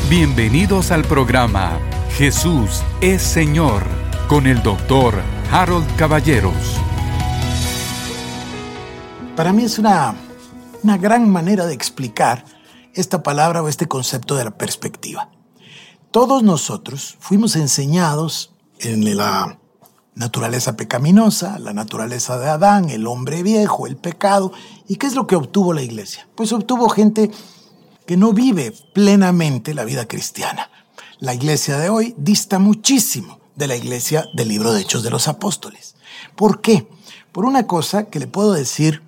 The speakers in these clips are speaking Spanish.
Bienvenidos al programa Jesús es Señor con el doctor Harold Caballeros. Para mí es una gran manera de explicar esta palabra o este concepto de la perspectiva. Todos nosotros fuimos enseñados en la naturaleza pecaminosa, la naturaleza de Adán, el hombre viejo, el pecado. ¿Y qué es lo que obtuvo la iglesia? Pues obtuvo gente que no vive plenamente la vida cristiana. La iglesia de hoy dista muchísimo de la iglesia del libro de Hechos de los Apóstoles. ¿Por qué? Por una cosa que le puedo decir,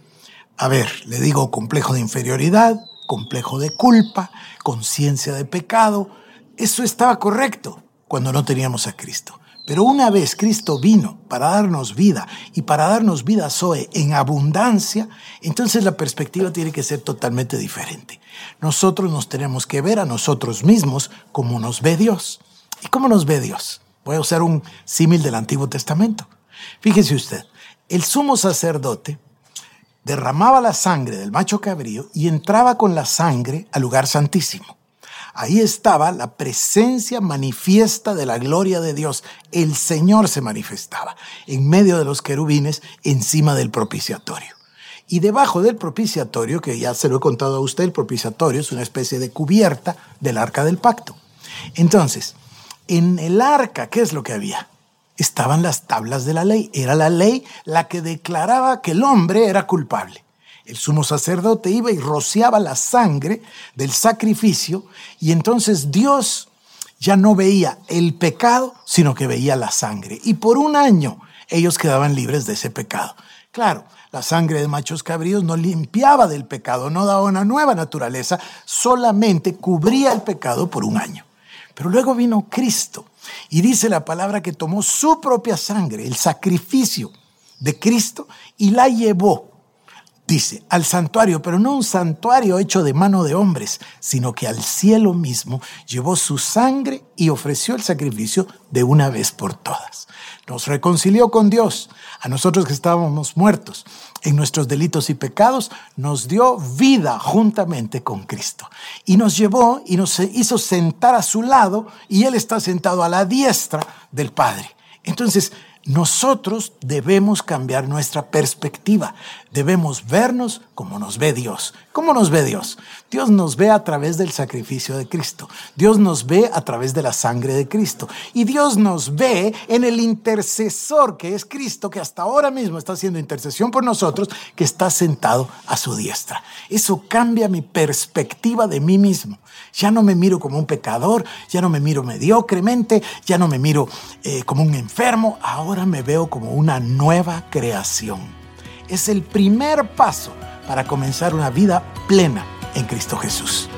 le digo complejo de inferioridad, complejo de culpa, conciencia de pecado. Eso estaba correcto cuando no teníamos a Cristo. Pero una vez Cristo vino para darnos vida y para darnos vida Zoe en abundancia, entonces la perspectiva tiene que ser totalmente diferente. Nosotros nos tenemos que ver a nosotros mismos como nos ve Dios. ¿Y cómo nos ve Dios? Voy a usar un símil del Antiguo Testamento. Fíjese usted, el sumo sacerdote derramaba la sangre del macho cabrío y entraba con la sangre al lugar santísimo. Ahí estaba la presencia manifiesta de la gloria de Dios. El Señor se manifestaba en medio de los querubines encima del propiciatorio. Y debajo del propiciatorio, que ya se lo he contado a usted, el propiciatorio es una especie de cubierta del arca del pacto. Entonces, en el arca, ¿qué es lo que había? Estaban las tablas de la ley. Era la ley la que declaraba que el hombre era culpable. El sumo sacerdote iba y rociaba la sangre del sacrificio y entonces Dios ya no veía el pecado, sino que veía la sangre. Y por un año ellos quedaban libres de ese pecado. Claro, la sangre de machos cabríos no limpiaba del pecado, no daba una nueva naturaleza, solamente cubría el pecado por un año. Pero luego vino Cristo y dice la palabra que tomó su propia sangre, el sacrificio de Cristo, y la llevó. Dice, al santuario, pero no un santuario hecho de mano de hombres, sino que al cielo mismo llevó su sangre y ofreció el sacrificio de una vez por todas. Nos reconcilió con Dios. A nosotros que estábamos muertos en nuestros delitos y pecados, nos dio vida juntamente con Cristo. Y nos llevó y nos hizo sentar a su lado, y Él está sentado a la diestra del Padre. Entonces, nosotros debemos cambiar nuestra perspectiva. Debemos vernos como nos ve Dios. ¿Cómo nos ve Dios? Dios nos ve a través del sacrificio de Cristo. Dios nos ve a través de la sangre de Cristo. Y Dios nos ve en el intercesor que es Cristo, que hasta ahora mismo está haciendo intercesión por nosotros, que está sentado a su diestra. Eso cambia mi perspectiva de mí mismo. Ya no me miro como un pecador, ya no me miro mediocremente, ya no me miro como un enfermo. Ahora me veo como una nueva creación. Es el primer paso para comenzar una vida plena en Cristo Jesús.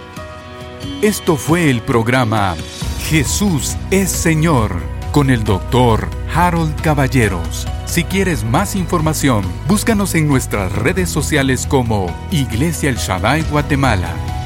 Esto fue el programa Jesús es Señor con el doctor Harold Caballeros. Si quieres más información, búscanos en nuestras redes sociales como Iglesia El Shaddai Guatemala.